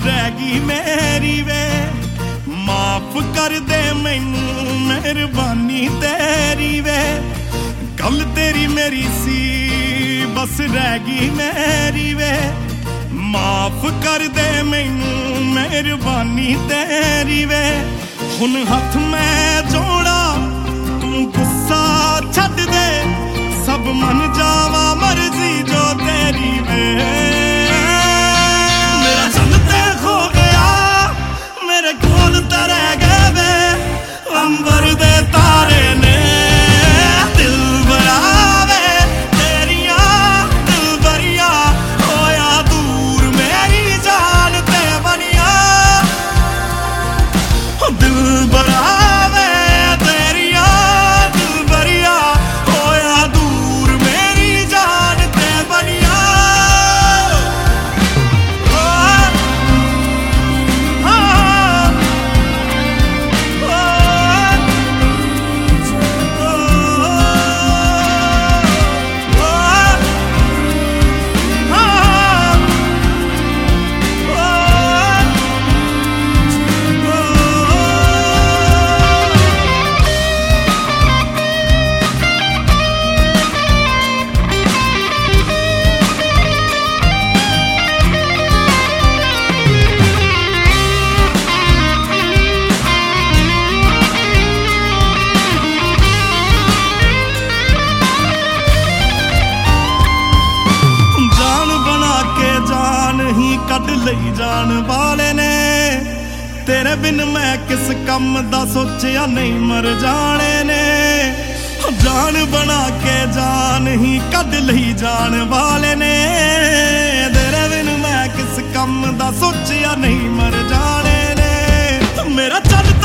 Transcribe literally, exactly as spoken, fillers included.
रह मेरी वे माफ कर दे मैनू मेहरबानी तेरी वे गल तेरी मेरी सी बस रह गई मेरी वे माफ कर दे मैनू मेहरबानी तेरी वे हुन हथ मैं जोड़ा तू गुस्सा छड्ड दे सब मन जावा मर्जी जो तेरी वे मेरा चंद ते खो गया मेरे कोल ते रह गए वे अंबर दे तारे ने दिल बरावे तेरिया दिल बरिया होया दूर मेरी जान ते बनिया दिल बरावे तेरिया दिल बरिया होया दूर मेरी जान ते बनिया कद लई जान वाले ने तेरे बिन मैं किस कम दा सोचिया नहीं मर जाने ने जान बना के जान ही कद लई जान वाले ने तेरे बिन मैं किस कम दा सोचिया नहीं मर जाने ने मेरा चल